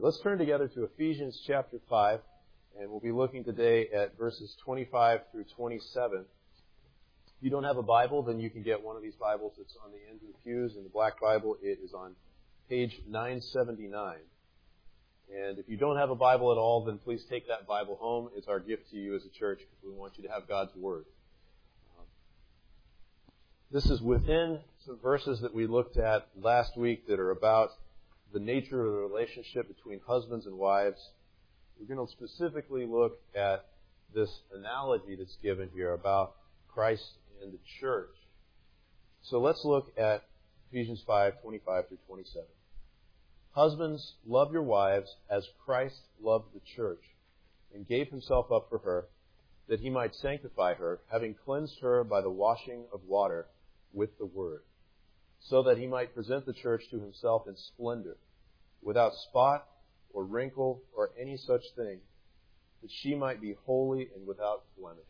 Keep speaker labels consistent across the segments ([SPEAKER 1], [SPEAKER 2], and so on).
[SPEAKER 1] Let's turn together to Ephesians chapter 5, and we'll be looking today at verses 25 through 27. If you don't have a Bible, then you can get one of these Bibles. It's on the end of the pews in the black Bible. It is on page 979. And if you don't have a Bible at all, then please take that Bible home. It's our gift to you as a church because we want you to have God's Word. This is within some verses that we looked at last week that are about the nature of the relationship between husbands and wives. We're going to specifically look at this analogy that's given here about Christ and the church. So let's look at Ephesians 5, 25 through 27. Husbands, love your wives as Christ loved the church and gave himself up for her, that he might sanctify her, having cleansed her by the washing of water with the word, so that he might present the church to himself in splendor, without spot or wrinkle or any such thing, that she might be holy and without blemish.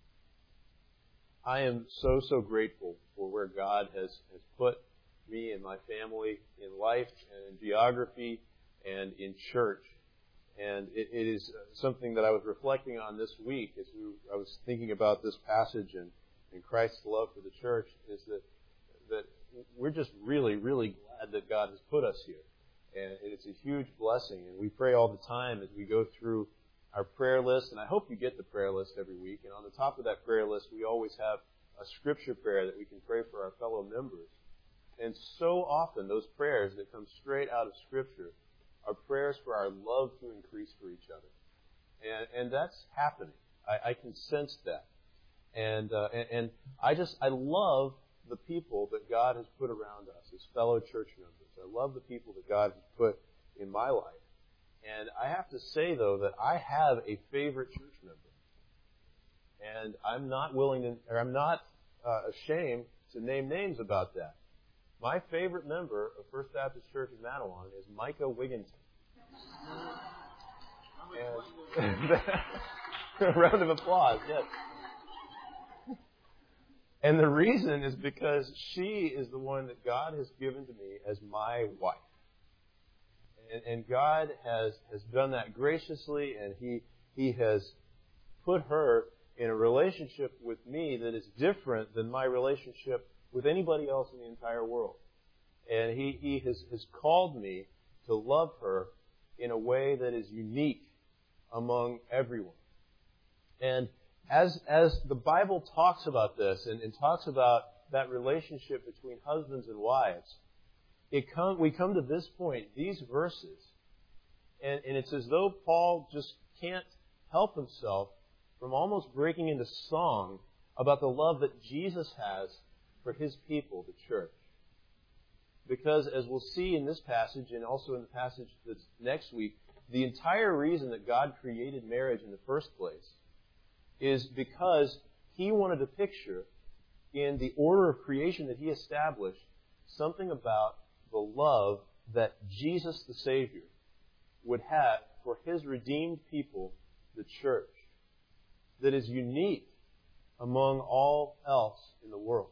[SPEAKER 1] I am so grateful for where God has put me and my family in life and in geography and in church. And it is something that I was reflecting on this week as I was thinking about this passage and Christ's love for the church, is that we're just really glad that God has put us here. And it's a huge blessing. And we pray all the time as we go through our prayer list. And I hope you get the prayer list every week. And on the top of that prayer list, we always have a scripture prayer that we can pray for our fellow members. And so often, those prayers that come straight out of Scripture are prayers for our love to increase for each other. And that's happening. I can sense that. And I love the people that God has put around us as fellow church members. I love the people that God has put in my life. And I have to say, though, that I have a favorite church member. And I'm not ashamed to name names about that. My favorite member of First Baptist Church of Manawan is Micah Wigginton. A round of applause, yes. And the reason is because she is the one that God has given to me as my wife. And God has done that graciously, and He has put her in a relationship with me that is different than my relationship with anybody else in the entire world. And He has called me to love her in a way that is unique among everyone. And as the Bible talks about this and talks about that relationship between husbands and wives, we come to this point, these verses, and it's as though Paul just can't help himself from almost breaking into song about the love that Jesus has for His people, the church. Because as we'll see in this passage and also in the passage that's next week, the entire reason that God created marriage in the first place is because He wanted to picture in the order of creation that He established something about the love that Jesus the Savior would have for His redeemed people, the church, that is unique among all else in the world.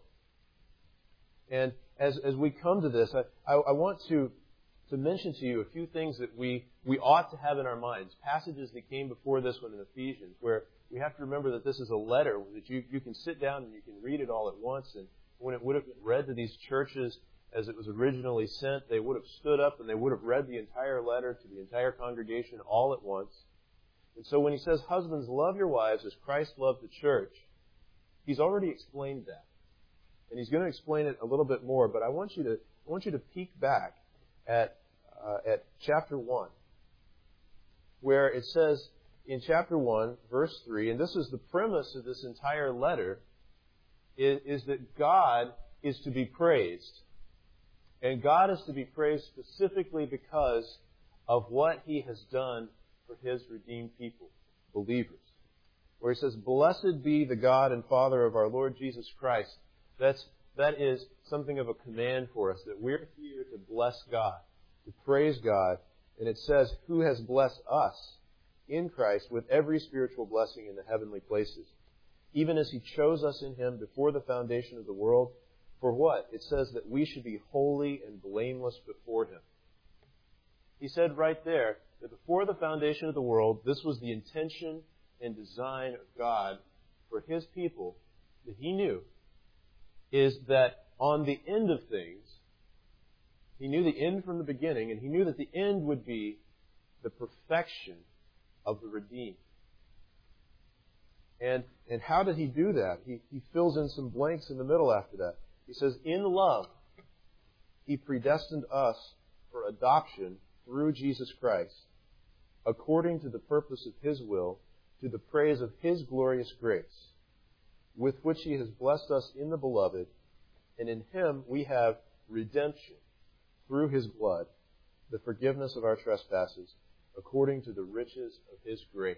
[SPEAKER 1] And as we come to this, I want to mention to you a few things that we ought to have in our minds. Passages that came before this one in Ephesians, where we have to remember that this is a letter that you can sit down and you can read it all at once. And when it would have been read to these churches as it was originally sent, they would have stood up and they would have read the entire letter to the entire congregation all at once. And so when he says, husbands, love your wives as Christ loved the church, he's already explained that. And he's going to explain it a little bit more, but I want you to peek back at chapter 1, where it says in chapter 1, verse 3, and this is the premise of this entire letter, is that God is to be praised. And God is to be praised specifically because of what He has done for His redeemed people, believers. Where He says, blessed be the God and Father of our Lord Jesus Christ. That is something of a command for us, that we're here to bless God, to praise God. And it says, who has blessed us in Christ with every spiritual blessing in the heavenly places, even as He chose us in Him before the foundation of the world. For what? It says that we should be holy and blameless before Him. He said right there that before the foundation of the world, this was the intention and design of God for His people that He knew, is that on the end of things, He knew the end from the beginning, and He knew that the end would be the perfection of the redeemed. And how did He do that? He fills in some blanks in the middle after that. He says, in love, He predestined us for adoption through Jesus Christ, according to the purpose of His will, to the praise of His glorious grace, with which He has blessed us in the Beloved, and in Him we have redemption through His blood, the forgiveness of our trespasses, according to the riches of His grace.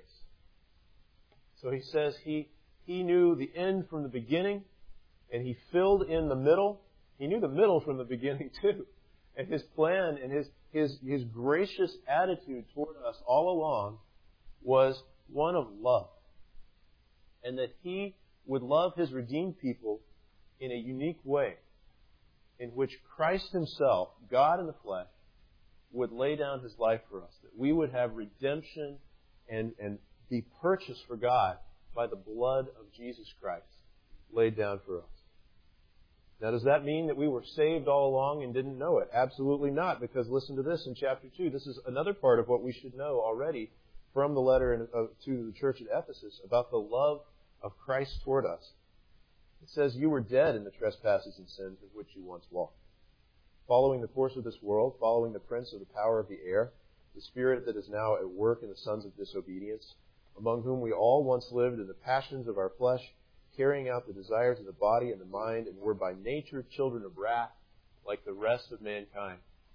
[SPEAKER 1] So he says He knew the end from the beginning, and He filled in the middle. He knew the middle from the beginning too. And His plan and His gracious attitude toward us all along was one of love. And that He would love His redeemed people in a unique way, in which Christ Himself, God in the flesh, would lay down His life for us. That we would have redemption and be purchased for God by the blood of Jesus Christ laid down for us. Now, does that mean that we were saved all along and didn't know it? Absolutely not, because listen to this in chapter 2. This is another part of what we should know already from the letter to the church at Ephesus about the love of Christ toward us. It says, you were dead in the trespasses and sins of which you once walked, following the course of this world, following the prince of the power of the air, the spirit that is now at work in the sons of disobedience, among whom we all once lived in the passions of our flesh, carrying out the desires of the body and the mind, and were by nature children of wrath, like the rest of mankind.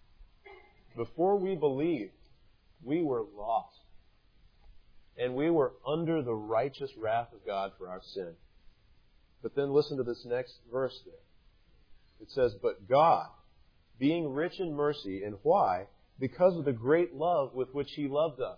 [SPEAKER 1] Before we believed, we were lost, and we were under the righteous wrath of God for our sin. But then listen to this next verse there. It says, but God, being rich in mercy, and why? Because of the great love with which He loved us.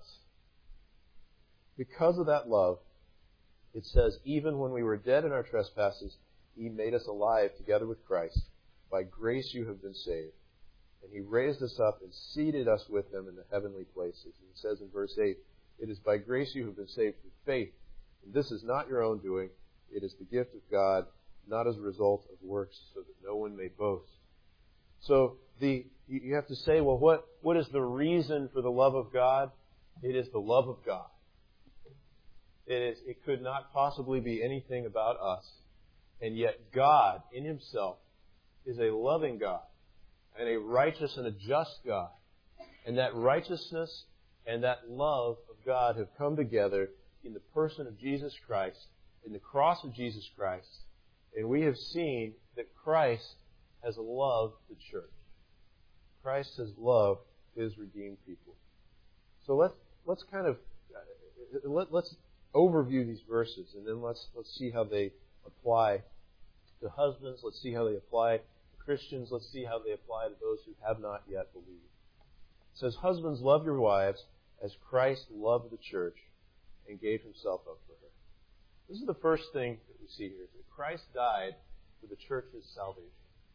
[SPEAKER 1] Because of that love, it says, even when we were dead in our trespasses, He made us alive together with Christ. By grace you have been saved. And He raised us up and seated us with Him in the heavenly places. And it says in verse 8, it is by grace you have been saved through faith. And this is not your own doing. It is the gift of God, not as a result of works, so that no one may boast. So you have to say, well, what is the reason for the love of God? It is the love of God. It could not possibly be anything about us. And yet God, in Himself, is a loving God and a righteous and a just God. And that righteousness and that love of God have come together in the person of Jesus Christ, in the cross of Jesus Christ. And we have seen that Christ has loved the church. Christ has loved His redeemed people. So let's kind of let's overview these verses, and then let's see how they apply to husbands. Let's see how they apply to Christians. Let's see how they apply to those who have not yet believed. It says, husbands, love your wives as Christ loved the church and gave Himself up for her. This is the first thing that we see here, is that Christ died for the church's salvation.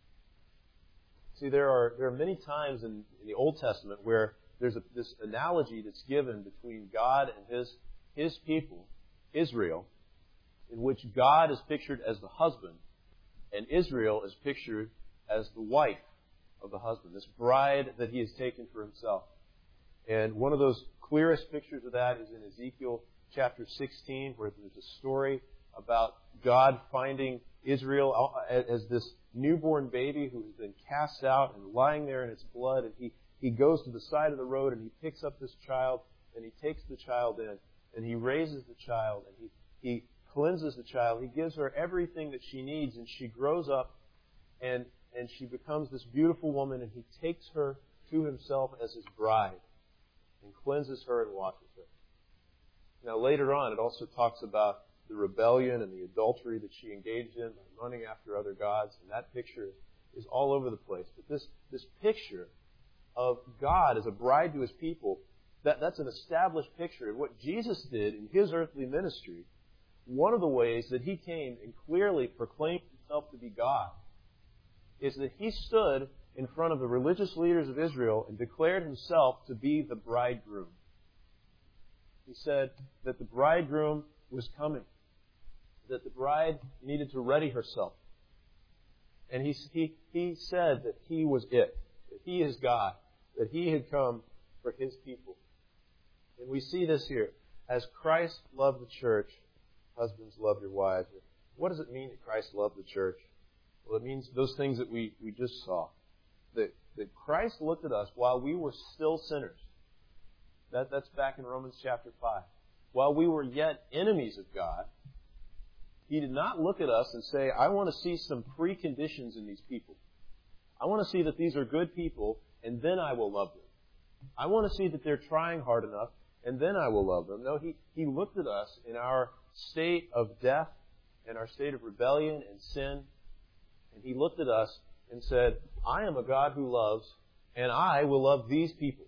[SPEAKER 1] See, there are many times in the Old Testament where there's this analogy that's given between God and His people, Israel, in which God is pictured as the husband and Israel is pictured as the wife of the husband, this bride that He has taken for Himself. And one of those clearest pictures of that is in Ezekiel chapter 16, where there's a story about God finding Israel as this newborn baby who has been cast out and lying there in its blood. And he goes to the side of the road and He picks up this child and He takes the child in and He raises the child and He cleanses the child. He gives her everything that she needs, and she grows up and she becomes this beautiful woman, and He takes her to Himself as His bride and cleanses her and washes her. Now later on, it also talks about the rebellion and the adultery that she engaged in by running after other gods, and that picture is all over the place. But this picture of God as a bride to His people, that's an established picture. And what Jesus did in His earthly ministry, one of the ways that He came and clearly proclaimed Himself to be God, is that He stood in front of the religious leaders of Israel and declared himself to be the bridegroom. He said that the bridegroom was coming, that the bride needed to ready herself. And he said that he was it, that he is God, that he had come for his people. And we see this here. As Christ loved the church, husbands, love your wives. What does it mean that Christ loved the church? Well, it means those things that we just saw. That Christ looked at us while we were still sinners. That's back in Romans chapter 5. While we were yet enemies of God, He did not look at us and say, I want to see some preconditions in these people. I want to see that these are good people, and then I will love them. I want to see that they're trying hard enough, and then I will love them. No, He looked at us in our state of death and our state of rebellion and sin, and He looked at us and said, I am a God who loves, and I will love these people.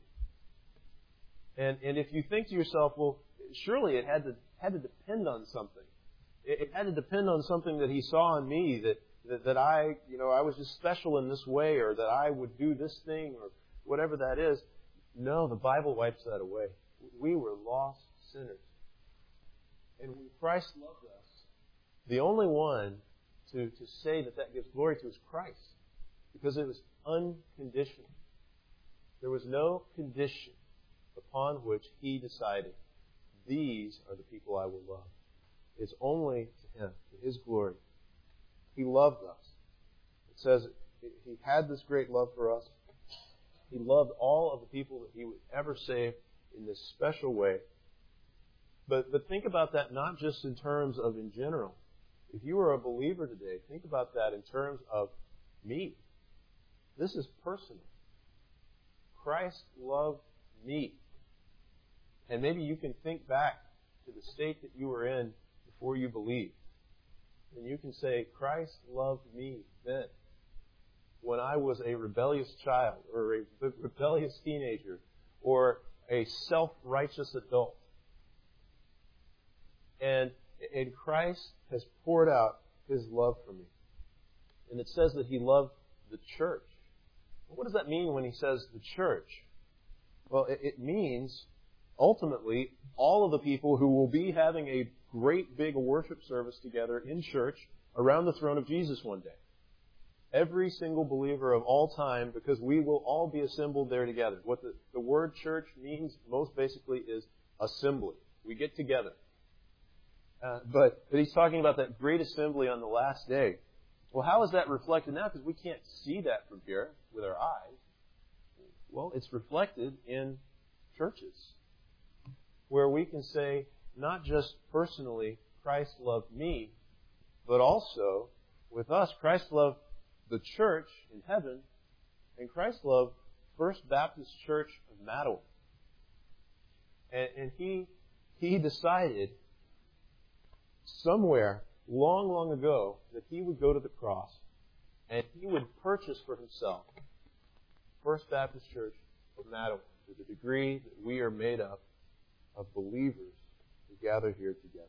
[SPEAKER 1] And if you think to yourself, well, surely it had to depend on something. It had to depend on something that He saw in me, that I was just special in this way, or that I would do this thing, or whatever that is. No, the Bible wipes that away. We were lost sinners. And when Christ loved us, the only one to say that gives glory to is Christ. Because it was unconditional. There was no condition upon which He decided, these are the people I will love. It's only to Him, to His glory. He loved us. It says He had this great love for us. He loved all of the people that He would ever save in this special way. But think about that not just in terms of in general. If you are a believer today, think about that in terms of me. This is personal. Christ loved me. And maybe you can think back to the state that you were in before you believed. And you can say, Christ loved me then, when I was a rebellious child, or a rebellious teenager, or a self-righteous adult. And Christ has poured out His love for me. And it says that He loved the church. What does that mean when He says the church? Well, it means, ultimately, all of the people who will be having a great big worship service together in church around the throne of Jesus one day. Every single believer of all time, because we will all be assembled there together. What the word church means most basically is assembly. We get together. But He's talking about that great assembly on the last day. Well, how is that reflected now? Because we can't see that from here with our eyes. Well, it's reflected in churches, where we can say, not just personally, Christ loved me, but also with us, Christ loved the church in heaven, and Christ loved First Baptist Church of Mattawa. And He decided somewhere long, long ago that He would go to the cross and He would purchase for Himself First Baptist Church of Mattawa to the degree that we are made up of believers who gather here together.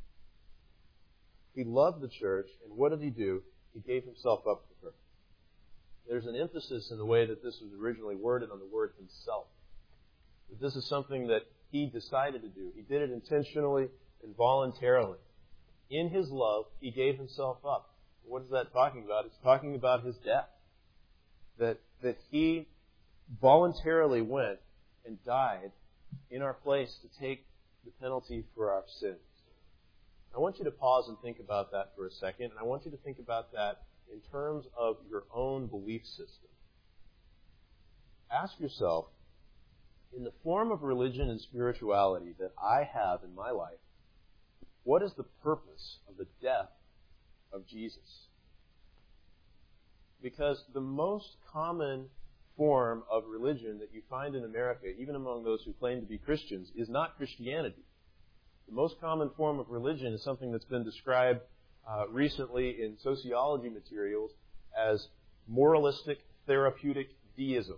[SPEAKER 1] He loved the church, and what did He do? He gave Himself up for her. There's an emphasis in the way that this was originally worded on the word Himself. That this is something that He decided to do. He did it intentionally and voluntarily. In His love, He gave Himself up. What is that talking about? It's talking about His death. That He voluntarily went and died in our place to take the penalty for our sins. I want you to pause and think about that for a second, and I want you to think about that in terms of your own belief system. Ask yourself, in the form of religion and spirituality that I have in my life, what is the purpose of the death of Jesus? Because the most common form of religion that you find in America, even among those who claim to be Christians, is not Christianity. The most common form of religion is something that's been described recently in sociology materials as moralistic therapeutic deism.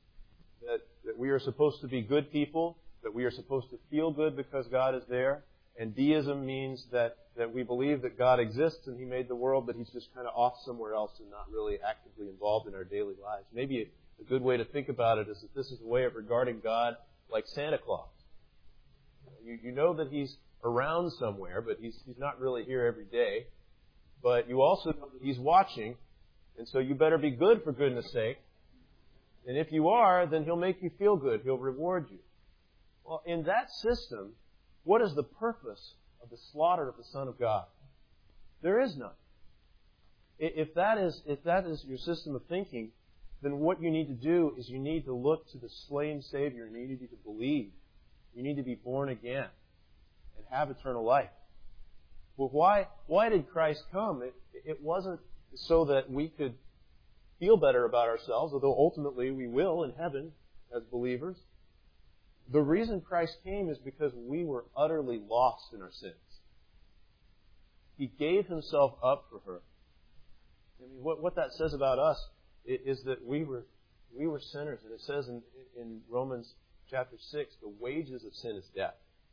[SPEAKER 1] That we are supposed to be good people, that we are supposed to feel good because God is there, And deism means that we believe that God exists and He made the world, but He's just kind of off somewhere else and not really actively involved in our daily lives. Maybe a good way to think about it is that this is a way of regarding God like Santa Claus. You know that He's around somewhere, but He's not really here every day. But you also know that He's watching, and so you better be good, for goodness sake. And if you are, then He'll make you feel good. He'll reward you. Well, in that system, what is the purpose of the slaughter of the Son of God? There is none. If that is your system of thinking, then what you need to do is you need to look to the slain Savior, and you need to believe. You need to be born again and have eternal life. Well, why did Christ come? It wasn't so that we could feel better about ourselves, although ultimately we will in heaven as believers. The reason Christ came is because we were utterly lost in our sins. He gave Himself up for her. I mean, what that says about us is that we were sinners. And it says in Romans chapter 6, the wages of sin is death.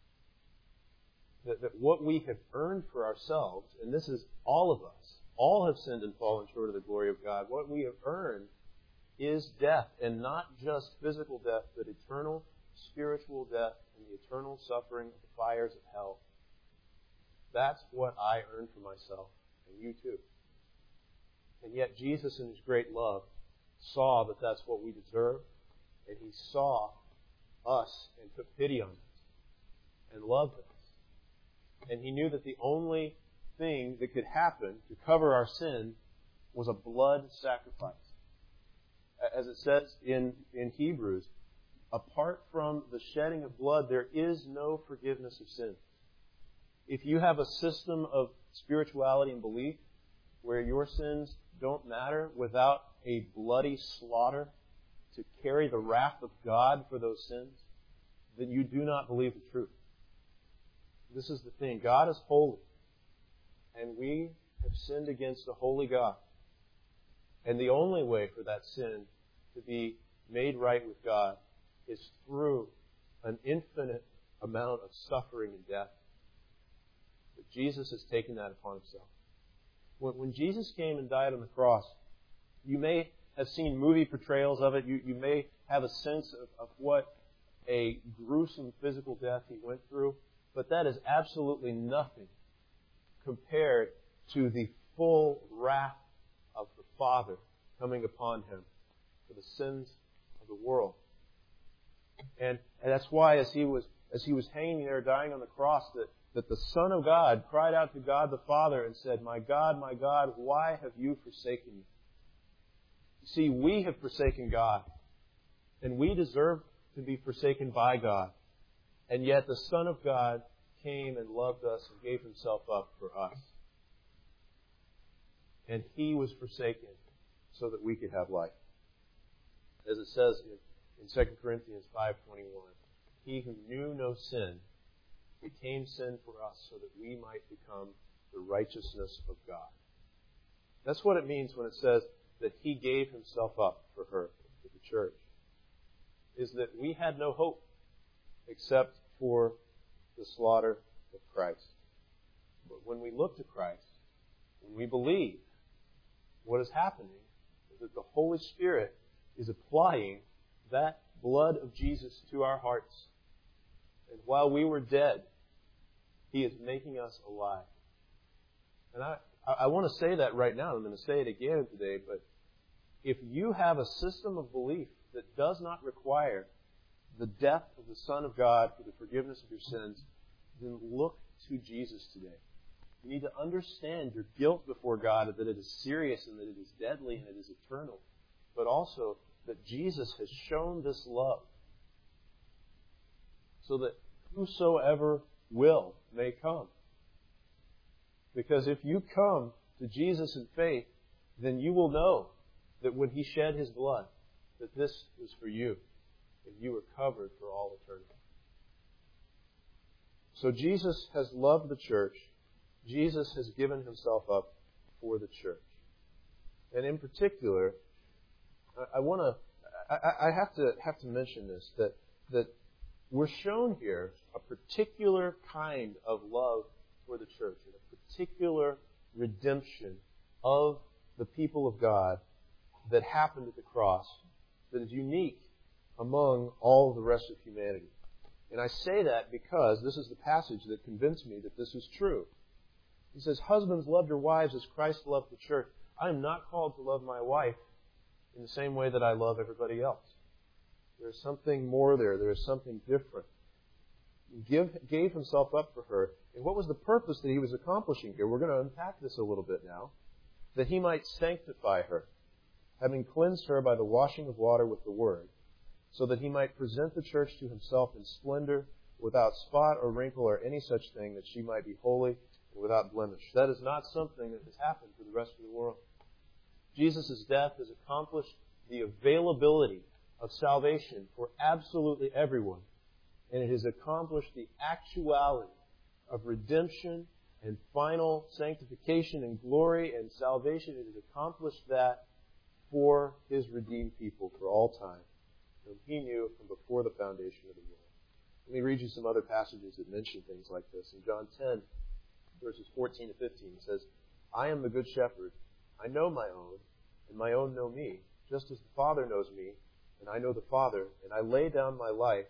[SPEAKER 1] That what we have earned for ourselves, and this is all of us, all have sinned and fallen short of the glory of God. What we have earned is death, and not just physical death, but eternal spiritual death and the eternal suffering of the fires of hell. That's what I earned for myself, and you too. And yet Jesus, in His great love, saw that that's what we deserve, and He saw us and took pity on us and loved us. And He knew that the only thing that could happen to cover our sin was a blood sacrifice. As it says in Hebrews, apart from the shedding of blood, there is no forgiveness of sins. If you have a system of spirituality and belief where your sins don't matter without a bloody slaughter to carry the wrath of God for those sins, then you do not believe the truth. This is the thing. God is holy, and we have sinned against a holy God. And the only way for that sin to be made right with God is through an infinite amount of suffering and death. But Jesus has taken that upon Himself. When Jesus came and died on the cross, you may have seen movie portrayals of it. You may have a sense of what a gruesome physical death He went through. But that is absolutely nothing compared to the full wrath of the Father coming upon Him for the sins of the world. And that's why as he was hanging there dying on the cross, that the Son of God cried out to God the Father and said, my God, why have you forsaken me? You see, we have forsaken God, and we deserve to be forsaken by God. And yet the Son of God came and loved us and gave Himself up for us. And He was forsaken so that we could have life. As it says in 2 Corinthians 5:21, He who knew no sin became sin for us so that we might become the righteousness of God. That's what it means when it says that He gave Himself up for her, for the church. Is that we had no hope except for the slaughter of Christ. But when we look to Christ, when we believe, what is happening is that the Holy Spirit is applying that blood of Jesus to our hearts. And while we were dead, He is making us alive. And I want to say that right now. I'm going to say it again today. But if you have a system of belief that does not require the death of the Son of God for the forgiveness of your sins, then look to Jesus today. You need to understand your guilt before God, that it is serious and that it is deadly and it is eternal. But also that Jesus has shown this love so that whosoever will may come. Because if you come to Jesus in faith, then you will know that when He shed His blood, that this was for you, and you were covered for all eternity. So Jesus has loved the church. Jesus has given Himself up for the church. And in particular, I have to mention this, that we're shown here a particular kind of love for the church, and a particular redemption of the people of God that happened at the cross that is unique among all the rest of humanity. And I say that because this is the passage that convinced me that this is true. He says, "Husbands, love your wives as Christ loved the church." I am not called to love my wife in the same way that I love everybody else. There's something more there. There is something different. He gave himself up for her. And what was the purpose that he was accomplishing here? We're going to unpack this a little bit now. That he might sanctify her, having cleansed her by the washing of water with the word, so that he might present the church to himself in splendor, without spot or wrinkle or any such thing, that she might be holy and without blemish. That is not something that has happened to the rest of the world. Jesus' death has accomplished the availability of salvation for absolutely everyone. And it has accomplished the actuality of redemption and final sanctification and glory and salvation. It has accomplished that for His redeemed people for all time, whom He knew from before the foundation of the world. Let me read you some other passages that mention things like this. In John 10, verses 14 to 15, it says, "I am the good shepherd. I know my own, and my own know me, just as the Father knows me, and I know the Father, and I lay down my life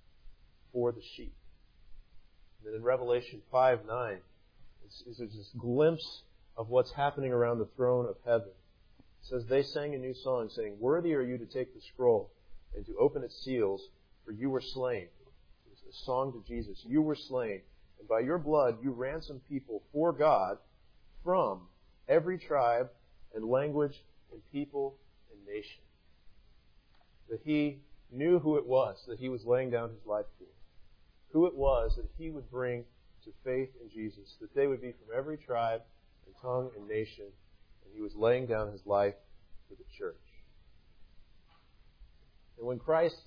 [SPEAKER 1] for the sheep." And then in Revelation 5:9, it's this glimpse of what's happening around the throne of heaven. It says, "They sang a new song, saying, 'Worthy are you to take the scroll and to open its seals, for you were slain.'" It's a song to Jesus. "You were slain, and by your blood you ransomed people for God from every tribe and language and people and nation." That He knew who it was that He was laying down His life for. Who it was that He would bring to faith in Jesus. That they would be from every tribe and tongue and nation. And He was laying down His life for the church. And when Christ,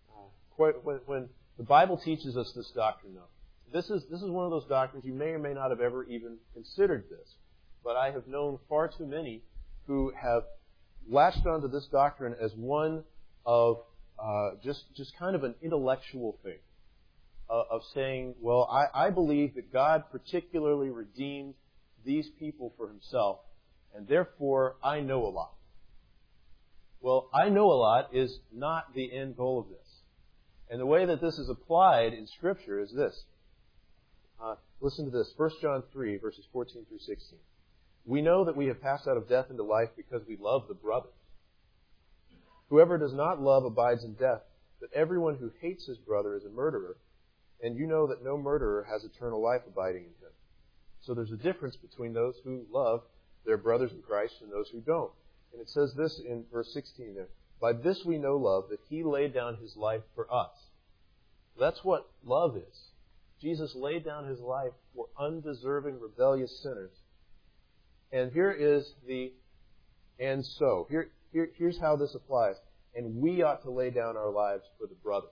[SPEAKER 1] when the Bible teaches us this doctrine, though, this is one of those doctrines you may or may not have ever even considered this. But I have known far too many who have latched onto this doctrine as one of just kind of an intellectual thing. Of saying, well, I believe that God particularly redeemed these people for Himself, and therefore I know a lot. Well, I know a lot is not the end goal of this. And the way that this is applied in Scripture is this. Listen to this. 1 John 3, verses 14 through 16. "We know that we have passed out of death into life because we love the brothers. Whoever does not love abides in death, but everyone who hates his brother is a murderer, and you know that no murderer has eternal life abiding in him." So there's a difference between those who love their brothers in Christ and those who don't. And it says this in verse 16 there, "By this we know love, that He laid down His life for us." That's what love is. Jesus laid down His life for undeserving, rebellious sinners. And here is the "and so." Here's how this applies. And we ought to lay down our lives for the brothers.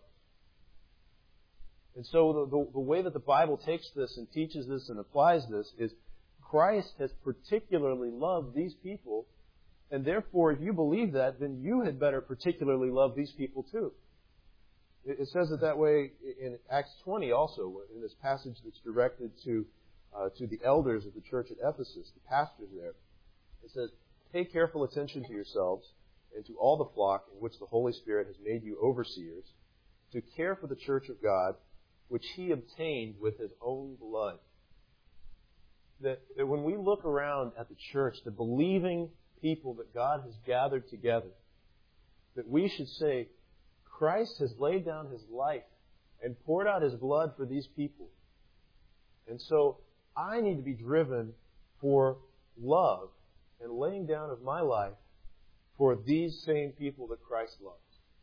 [SPEAKER 1] And so the way that the Bible takes this and teaches this and applies this is Christ has particularly loved these people, and therefore if you believe that, then you had better particularly love these people too. It says it that way in Acts 20 also, in this passage that's directed to the elders of the church at Ephesus, the pastors there. It says, "Pay careful attention to yourselves and to all the flock in which the Holy Spirit has made you overseers, to care for the church of God, which He obtained with His own blood." That when we look around at the church, the believing people that God has gathered together, that we should say, Christ has laid down His life and poured out His blood for these people. And so I need to be driven for love and laying down of my life for these same people that Christ loves.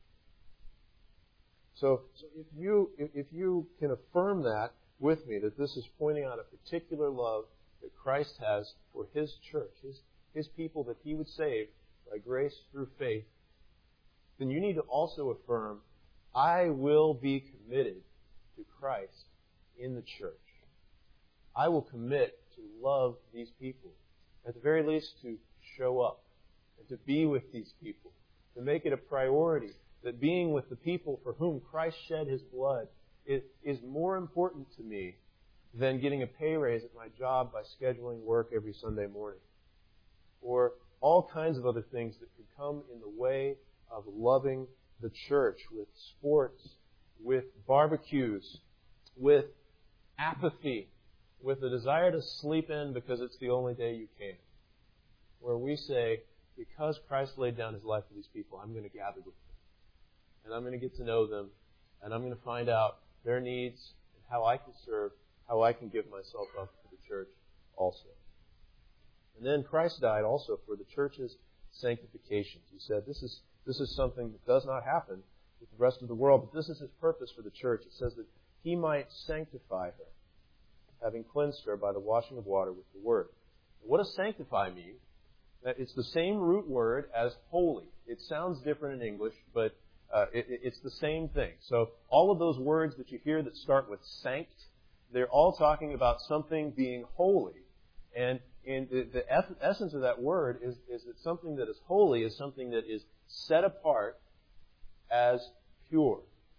[SPEAKER 1] So if you can affirm that with me, that this is pointing out a particular love that Christ has for His church, His people that He would save by grace through faith, then you need to also affirm, I will be committed to Christ in the church. I will commit to love these people. At the very least, to show up and to be with these people, to make it a priority that being with the people for whom Christ shed His blood is more important to me than getting a pay raise at my job by scheduling work every Sunday morning. Or all kinds of other things that could come in the way of loving the church with sports, with barbecues, with apathy, with the desire to sleep in because it's the only day you can. Where we say, because Christ laid down His life for these people, I'm going to gather with them. And I'm going to get to know them. And I'm going to find out their needs and how I can serve, how I can give myself up to the church also. And then Christ died also for the church's sanctification. He said this is something that does not happen with the rest of the world, but this is His purpose for the church. It says that He might sanctify her, having cleansed her by the washing of water with the Word. And what does sanctify mean? That it's the same root word as holy. It sounds different in English, but it's the same thing. So all of those words that you hear that start with sanct, they're all talking about something being holy. And the essence of that word is that something that is holy is something that is set apart as pure.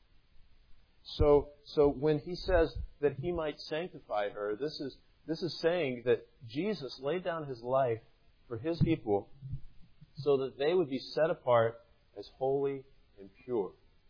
[SPEAKER 1] So when He says that He might sanctify her, this is saying that Jesus laid down His life for His people so that they would be set apart as holy and pure.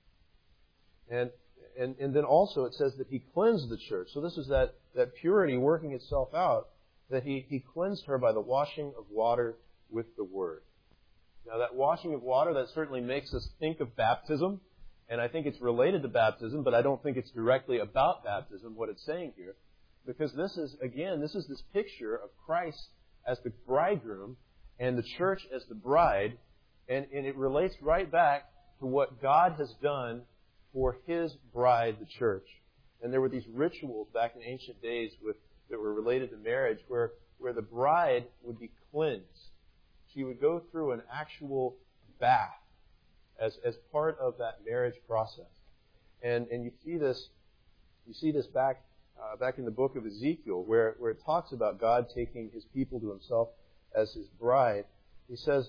[SPEAKER 1] And then also it says that He cleansed the church. So this is that purity working itself out, that He cleansed her by the washing of water with the Word. Now that washing of water, that certainly makes us think of baptism, and I think it's related to baptism, but I don't think it's directly about baptism, what it's saying here, because this is this picture of Christ as the bridegroom and the church as the bride, and it relates right back to what God has done for His bride, the church. And there were these rituals back in ancient days that were related to marriage where the bride would be cleansed. She would go through an actual bath as part of that marriage process. And you see this back in the book of Ezekiel where it talks about God taking His people to Himself as His bride. He says,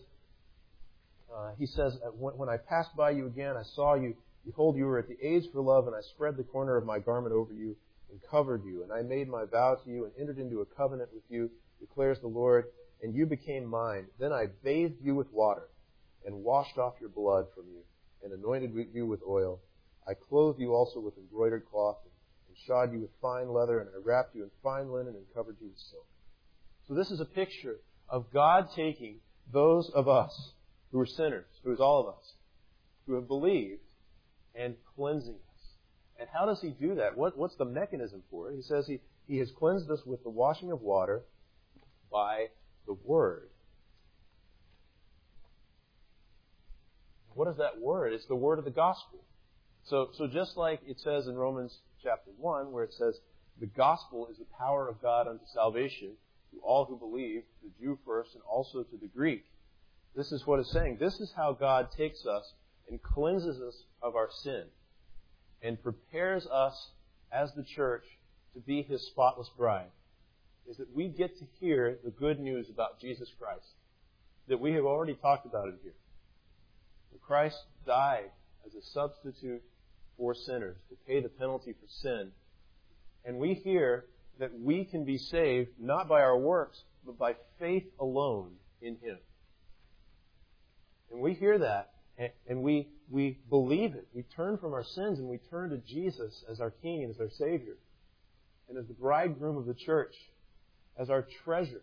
[SPEAKER 1] when I passed by you again, I saw you. Behold, you were at the age for love, and I spread the corner of my garment over you and covered you. And I made my vow to you and entered into a covenant with you, declares the Lord, and you became mine. Then I bathed you with water and washed off your blood from you and anointed you with oil. I clothed you also with embroidered cloth and shod you with fine leather, and I wrapped you in fine linen and covered you with silk. So this is a picture of God taking those of us who are sinners, who is all of us, who have believed, and cleansing us. And how does He do that? What's the mechanism for it? He says He has cleansed us with the washing of water by the Word. What is that Word? It's the Word of the Gospel. So just like it says in Romans chapter 1, where it says, the Gospel is the power of God unto salvation to all who believe, the Jew first and also to the Greek. This is what it's saying. This is how God takes us and cleanses us of our sin and prepares us as the church to be His spotless bride, is that we get to hear the good news about Jesus Christ, that we have already talked about it here. That Christ died as a substitute for sinners to pay the penalty for sin. And we hear that we can be saved not by our works, but by faith alone in Him. And we hear that, and we believe it. We turn from our sins and we turn to Jesus as our King and as our Savior, and as the bridegroom of the church, as our treasure.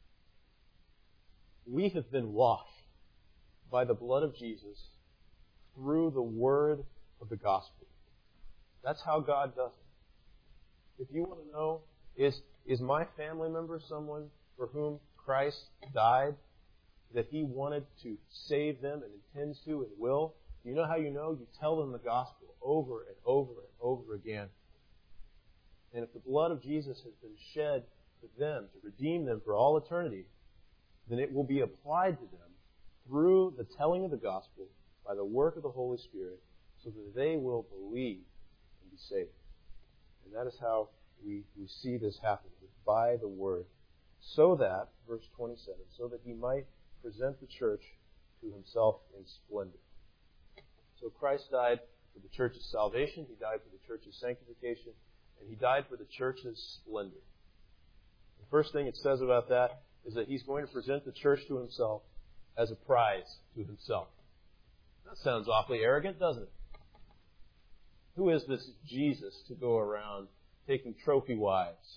[SPEAKER 1] We have been washed by the blood of Jesus through the word of the gospel. That's how God does it. If you want to know, is my family member someone for whom Christ died, that He wanted to save them and intends to and will? You know how you know? You tell them the gospel over and over and over again. And if the blood of Jesus has been shed for them to redeem them for all eternity, then it will be applied to them through the telling of the gospel by the work of the Holy Spirit so that they will believe and be saved. And that is how we see this happen, by the Word. So that, verse 27, so that He might present the church to Himself in splendor. So Christ died for the church's salvation, He died for the church's sanctification, and He died for the church's splendor. The first thing it says about that is that He's going to present the church to Himself as a prize to Himself. That sounds awfully arrogant, doesn't it? Who is this Jesus to go around taking trophy wives?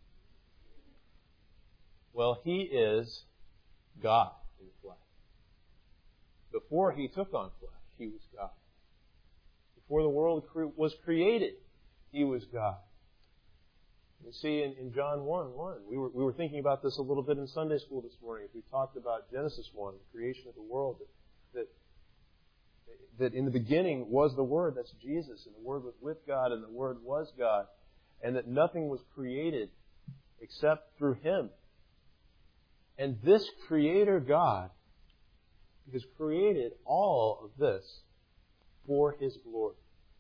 [SPEAKER 1] Well, He is God in the flesh. Before He took on flesh, He was God. Before the world was created, He was God. You see, in John 1:1, we were thinking about this a little bit in Sunday school this morning as we talked about Genesis 1, the creation of the world, that in the beginning was the Word, that's Jesus, and the Word was with God, and the Word was God, and that nothing was created except through Him. And this Creator God has created all of this for His glory.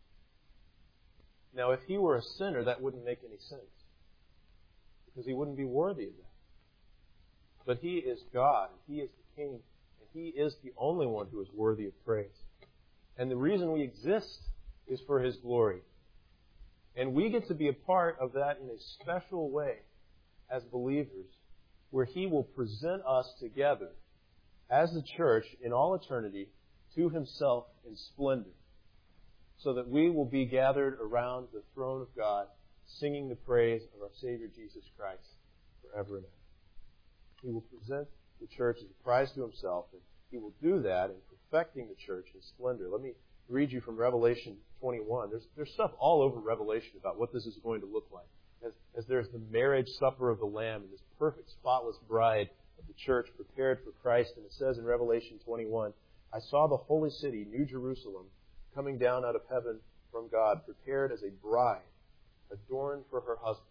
[SPEAKER 1] Now, if He were a sinner, that wouldn't make any sense, because He wouldn't be worthy of that. But He is God, and He is the King, and He is the only one who is worthy of praise. And the reason we exist is for His glory. And we get to be a part of that in a special way as believers, where He will present us together as the church in all eternity to Himself in splendor, so that we will be gathered around the throne of God, singing the praise of our Savior Jesus Christ forever and ever. He will present the church as a prize to Himself, and He will do that in perfecting the church in splendor. Let me read you from Revelation 21. There's stuff all over Revelation about what this is going to look like. As there's the marriage supper of the Lamb and this perfect, spotless bride of the church prepared for Christ. And it says in Revelation 21, I saw the holy city, New Jerusalem, coming down out of heaven from God, prepared as a bride, adorned for her husband.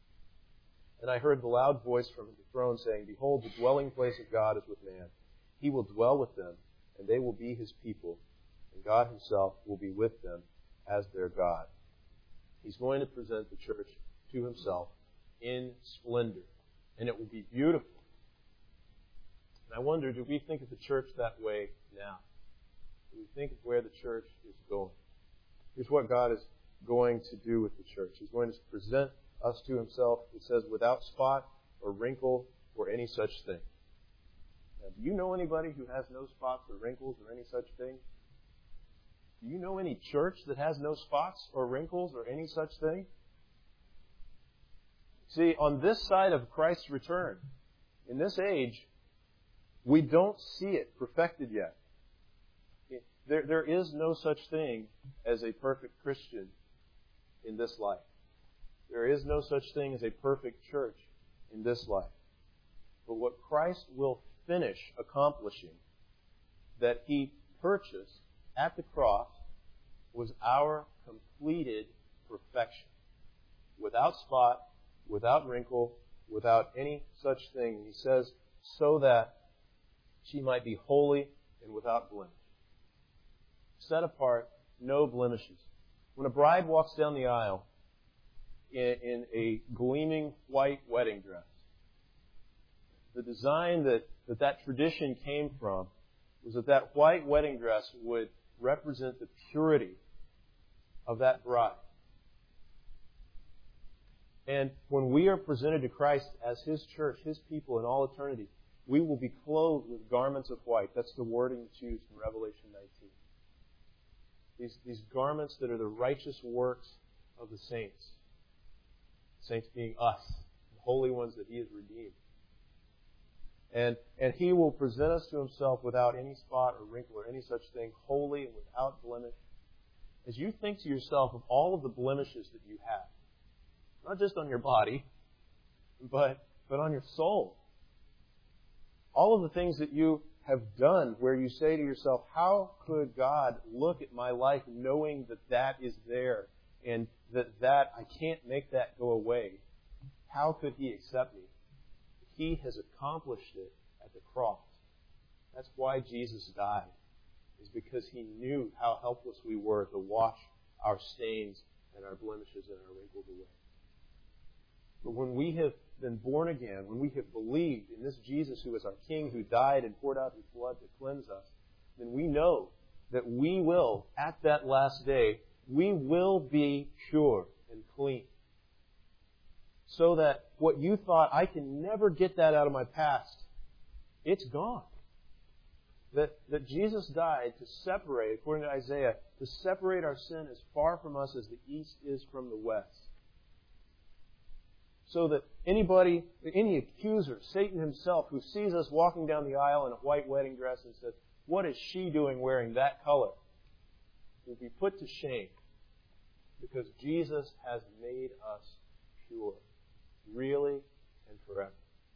[SPEAKER 1] And I heard the loud voice from the throne saying, Behold, the dwelling place of God is with man. He will dwell with them, and they will be His people, and God Himself will be with them as their God. He's going to present the church to Himself in splendor, and it will be beautiful. And I wonder, do we think of the church that way now? Do we think of where the church is going? Here's what God is going to do with the church. He's going to present us to Himself, it says, without spot or wrinkle or any such thing. Now, do you know anybody who has no spots or wrinkles or any such thing? Do you know any church that has no spots or wrinkles or any such thing? See, on this side of Christ's return, in this age, we don't see it perfected yet. There is no such thing as a perfect Christian in this life. There is no such thing as a perfect church in this life. But what Christ will finish accomplishing, that He purchased at the cross, was our completed perfection. Without spot, without wrinkle, without any such thing. He says, so that she might be holy and without blemish. Set apart, no blemishes. When a bride walks down the aisle in a gleaming white wedding dress, the design that tradition came from was that white wedding dress would represent the purity of that bride. And when we are presented to Christ as His church, His people in all eternity, we will be clothed with garments of white. That's the wording that's used in Revelation 19. These garments that are the righteous works of the saints. Saints being us, the holy ones that He has redeemed. And He will present us to Himself without any spot or wrinkle or any such thing, holy and without blemish. As you think to yourself of all of the blemishes that you have, not just on your body, but on your soul. All of the things that you have done where you say to yourself, how could God look at my life knowing that is there and that I can't make that go away? How could He accept me? He has accomplished it at the cross. That's why Jesus died, is because He knew how helpless we were to wash our stains and our blemishes and our wrinkles away. But when we have been born again, when we have believed in this Jesus who is our King, who died and poured out His blood to cleanse us, then we know that we will, at that last day, we will be pure and clean. So that what you thought, I can never get that out of my past, it's gone. That Jesus died to separate, according to Isaiah, to separate our sin as far from us as the east is from the west. So that anybody, any accuser, Satan himself, who sees us walking down the aisle in a white wedding dress and says, "What is she doing wearing that color?" will be put to shame. Because Jesus has made us pure, really and forever.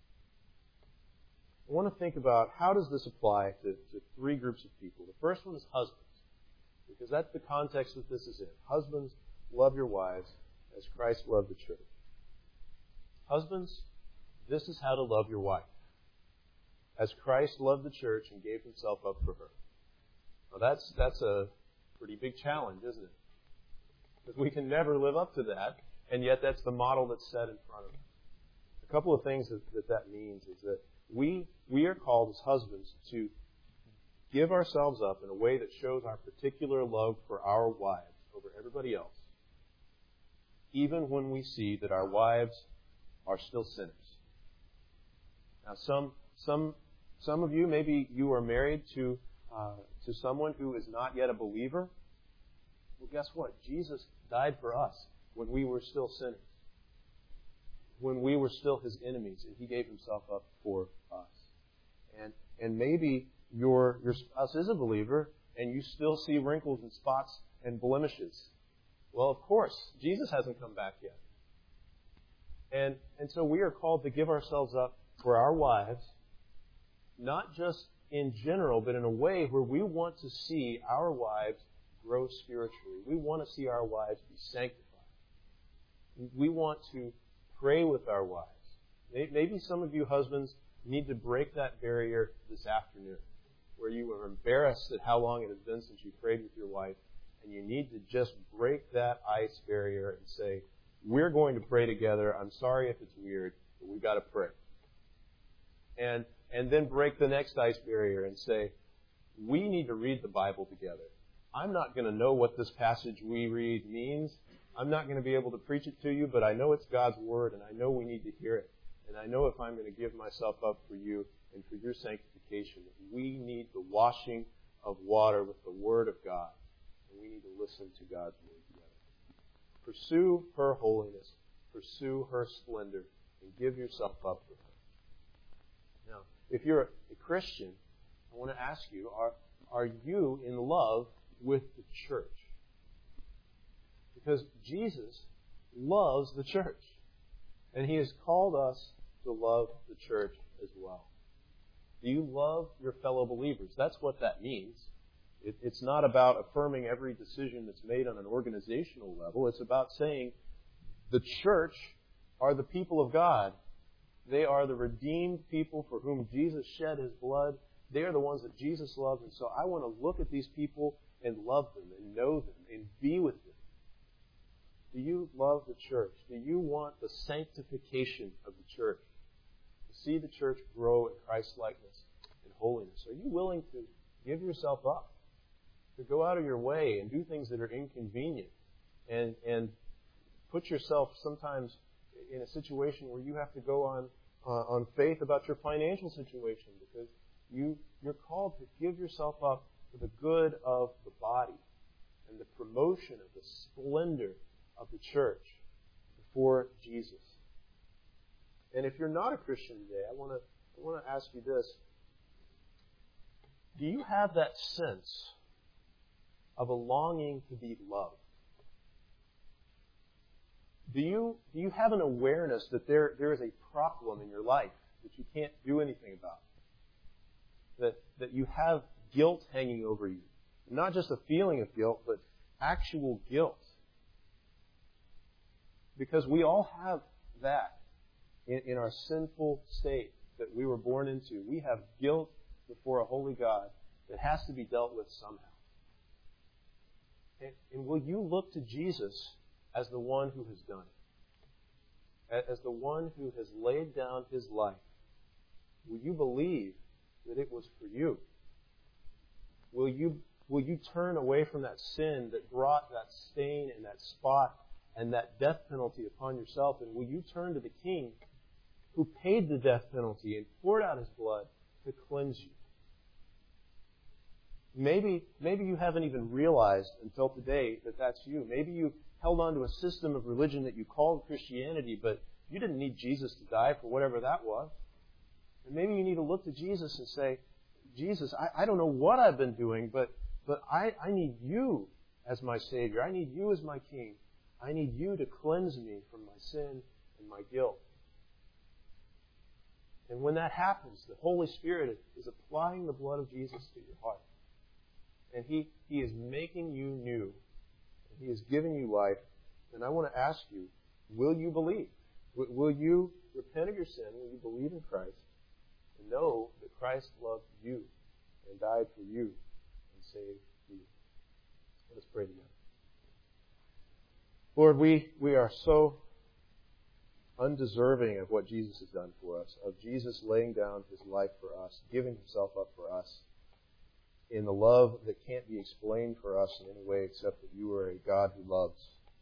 [SPEAKER 1] I want to think about how does this apply to three groups of people. The first one is husbands, because that's the context that this is in. Husbands, love your wives as Christ loved the church. Husbands, this is how to love your wife, as Christ loved the church and gave himself up for her. Now that's a pretty big challenge, isn't it? Because we can never live up to that, and yet that's the model that's set in front of us. A couple of things that means is that we are called as husbands to give ourselves up in a way that shows our particular love for our wives over everybody else, even when we see that our wives are still sinners. Now, some of you, maybe you are married to someone who is not yet a believer. Well, guess what? Jesus died for us when we were still sinners, when we were still His enemies, and He gave Himself up for us. And maybe your spouse is a believer, and you still see wrinkles and spots and blemishes. Well, of course, Jesus hasn't come back yet. And so we are called to give ourselves up for our wives, not just in general, but in a way where we want to see our wives grow spiritually. We want to see our wives be sanctified. We want to pray with our wives. Maybe some of you husbands need to break that barrier this afternoon, where you are embarrassed at how long it has been since you prayed with your wife, and you need to just break that ice barrier and say, we're going to pray together. I'm sorry if it's weird, but we've got to pray. And then break the next ice barrier and say, we need to read the Bible together. I'm not going to know what this passage we read means. I'm not going to be able to preach it to you, but I know it's God's Word, and I know we need to hear it. And I know if I'm going to give myself up for you and for your sanctification, that we need the washing of water with the Word of God. And we need to listen to God's Word together. Pursue her holiness. Pursue her splendor. And give yourself up for her. Now, if you're a Christian, I want to ask you, are you in love with the church? Because Jesus loves the church. And He has called us to love the church as well. Do you love your fellow believers? That's what that means. It's not about affirming every decision that's made on an organizational level. It's about saying the church are the people of God. They are the redeemed people for whom Jesus shed His blood. They are the ones that Jesus loved. And so I want to look at these people and love them and know them and be with them. Do you love the church? Do you want the sanctification of the church? To see the church grow in Christ-likeness and holiness? Are you willing to give yourself up? To go out of your way and do things that are inconvenient and put yourself sometimes in a situation where you have to go on faith about your financial situation because you're called to give yourself up for the good of the body and the promotion of the splendor of the church before Jesus. And if you're not a Christian today, I want to ask you this. Do you have that sense of a longing to be loved? Do you have an awareness that there is a problem in your life that you can't do anything about? That you have guilt hanging over you. Not just a feeling of guilt, but actual guilt. Because we all have that in our sinful state that we were born into. We have guilt before a holy God that has to be dealt with somehow. And will you look to Jesus as the one who has done it? As the one who has laid down His life? Will you believe that it was for you? Will will you turn away from that sin that brought that stain and that spot and that death penalty upon yourself? And will you turn to the King who paid the death penalty and poured out His blood to cleanse you? Maybe you haven't even realized until today that that's you. Maybe you held on to a system of religion that you called Christianity, but you didn't need Jesus to die for whatever that was. And maybe you need to look to Jesus and say, Jesus, I don't know what I've been doing, but I need you as my Savior. I need you as my King. I need you to cleanse me from my sin and my guilt. And when that happens, the Holy Spirit is applying the blood of Jesus to your heart. And He is making you new. And He is giving you life. And I want to ask you, will you believe? Will you repent of your sin? Will you believe in Christ? And know that Christ loved you and died for you and saved you. Let us pray together. Lord, we are so undeserving of what Jesus has done for us, of Jesus laying down His life for us, giving Himself up for us, in the love that can't be explained for us in any way except that you are a God who loves.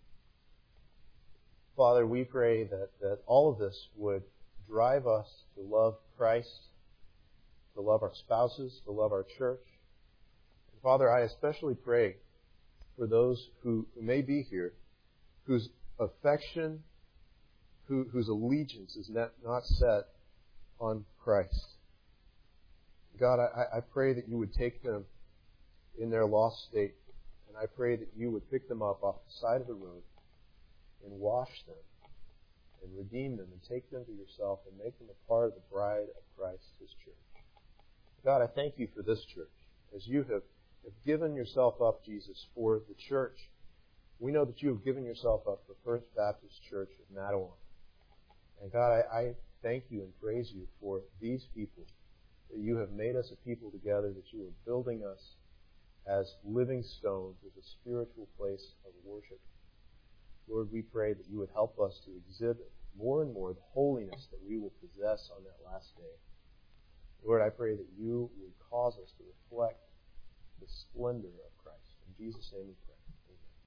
[SPEAKER 1] Father, we pray that all of this would drive us to love Christ, to love our spouses, to love our church. And Father, I especially pray for those who may be here, whose affection, whose allegiance is not set on Christ. God, I pray that you would take them in their lost state, and I pray that you would pick them up off the side of the road and wash them and redeem them and take them to yourself and make them a part of the bride of Christ, His church. God, I thank you for this church. As you have given yourself up, Jesus, for the church, we know that you have given yourself up for First Baptist Church of Mattawan. And God, I thank you and praise you for these people, that you have made us a people together, that you are building us as living stones, as a spiritual place of worship. Lord, we pray that you would help us to exhibit more and more the holiness that we will possess on that last day. Lord, I pray that you would cause us to reflect the splendor of Christ. In Jesus' name we pray.